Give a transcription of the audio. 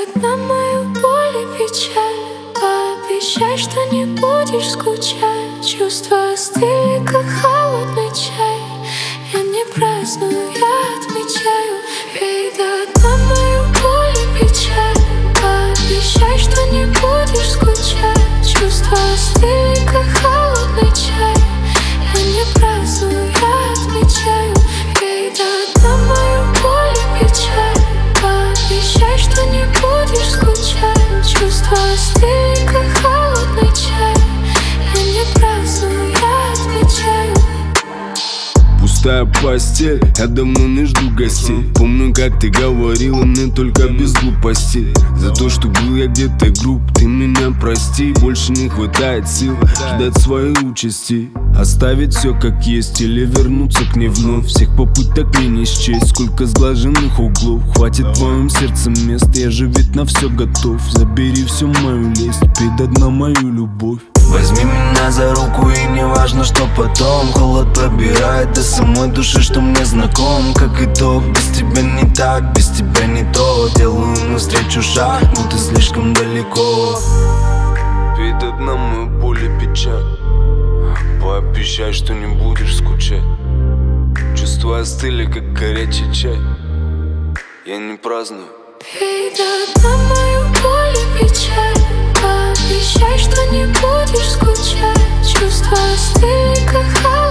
дают на мою боль и печаль. Пообещай, что не будешь скучать. Чувства остыли, как холодный чай. Я не праздную, я отмечаю. Ей дают на мою боль и печаль. Пообещай, что не будешь скучать. Чувства остыли, как холодный чай. Я не праздную, я отмечаю. Ей дают на мою боль и печаль. Пообещай, что не будешь скучать. Чувства остыли, как холодный чай. Я не праздную, я отмечаю. Пустая постель, я давно не жду гостей. Помню, как ты говорила мне только без глупостей. За то, что был я где-то груб, ты меня прости. Больше не хватает сил ждать своей участи. Оставить все как есть или вернуться к ней вновь. Всех попыток мне не счесть, сколько сглаженных углов. Хватит в твоем сердце мест, я же ведь на все готов. Забери всю мою лесть, пей до дна мою любовь. Возьми меня за руку, и не важно, что потом. Холод пробирает до самой души, что мне знаком. Как итог, без тебя не так, без тебя не то. Делаю навстречу шаг, но ты слишком далеко. Пей до дна мою боль и печаль. Пообещай, что не будешь скучать. Чувства остыли, как горячий чай. Я не праздную. Пей до дна мою боль и печаль. Пообещай, что не будешь скучать. Чувства остыли, как холод.